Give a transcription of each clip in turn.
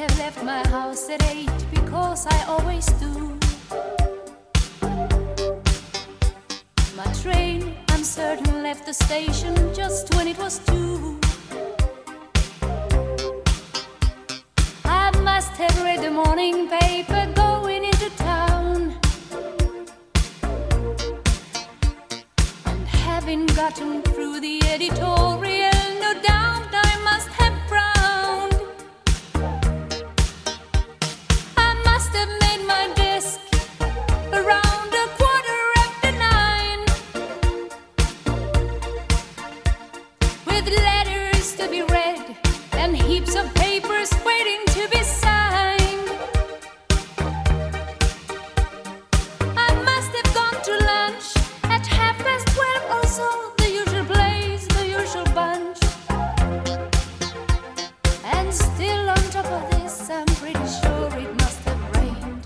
have left my house at 8 because I always do. My train, I'm certain, left the station just when it was 2. I must have read the morning paper going into town, and having gotten through the editorial, no doubt I must have frowned. I must have made my desk around 9:15, with letters to be read and heaps of papers waiting to be signed. I must have gone to lunch at 12:30 or so, the usual place, the usual bunch. And still on top of this, I'm pretty sure it must have rained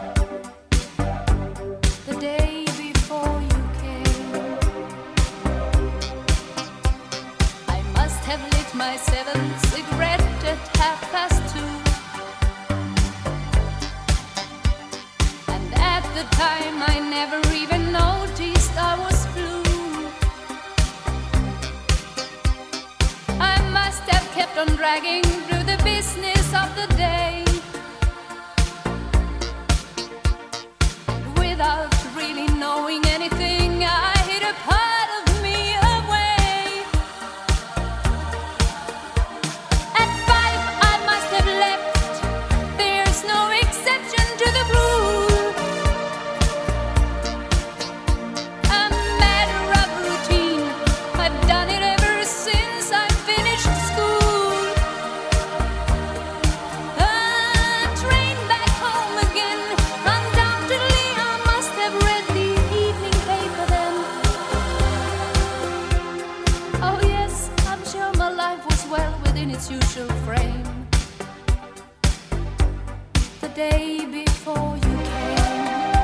the day before you came. I must have lit my 7th cigarette at 2:30, and at the time I never even noticed I was blue. I must have kept on dragging through the business of the day, without really knowing anything. I hid a part of me away. At 5 I must have left. There's no exception to the rule. A matter of routine, I've done it ever since I finished school. A train back home again. Undoubtedly I must have read the evening paper then. Oh yes, I'm sure my life was well within its usual frame the day before you came.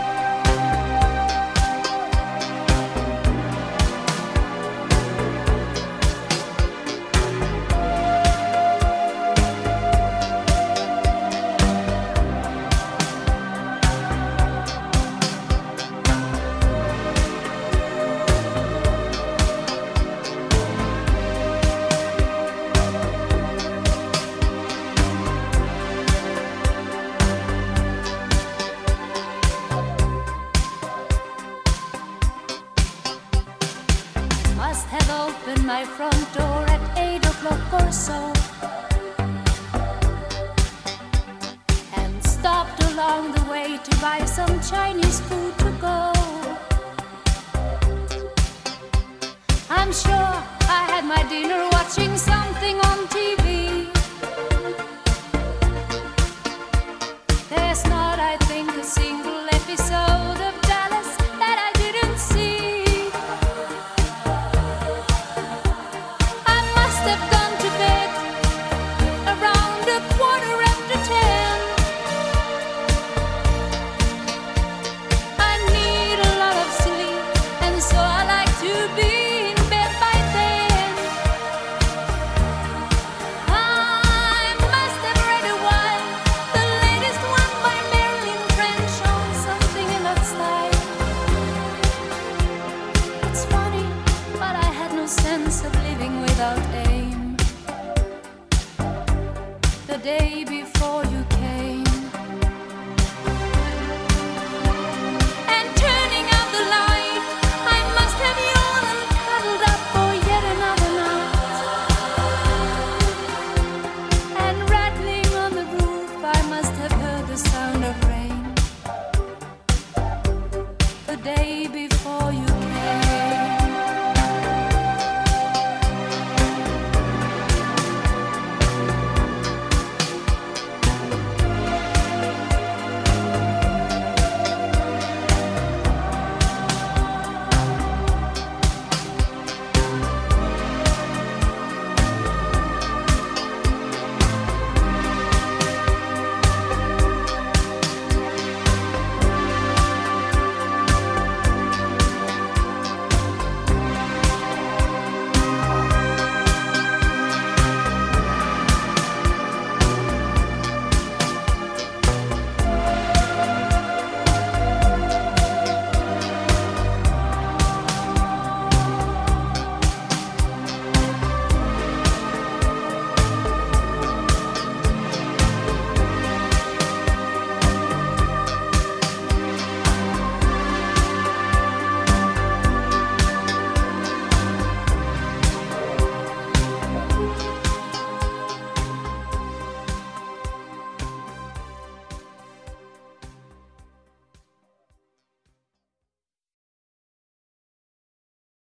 Must have opened my front door at 8 o'clock or so, and stopped along the way to buy some Chinese food to go. I'm sure I had my dinner watching something on TV. There's not, I think, a single episode of Dallas that I didn't see. I must have gone to bed around 10:15. I need a lot of sleep, and so I like to be in bed by then. I must have read a while, the latest one by Marilyn French, or something in that style. It's funny, but I had no sense of living without aim the day before you came. And turning out the light, I must have yawned and cuddled up for yet another night. And rattling on the roof, I must have heard the sound of rain the day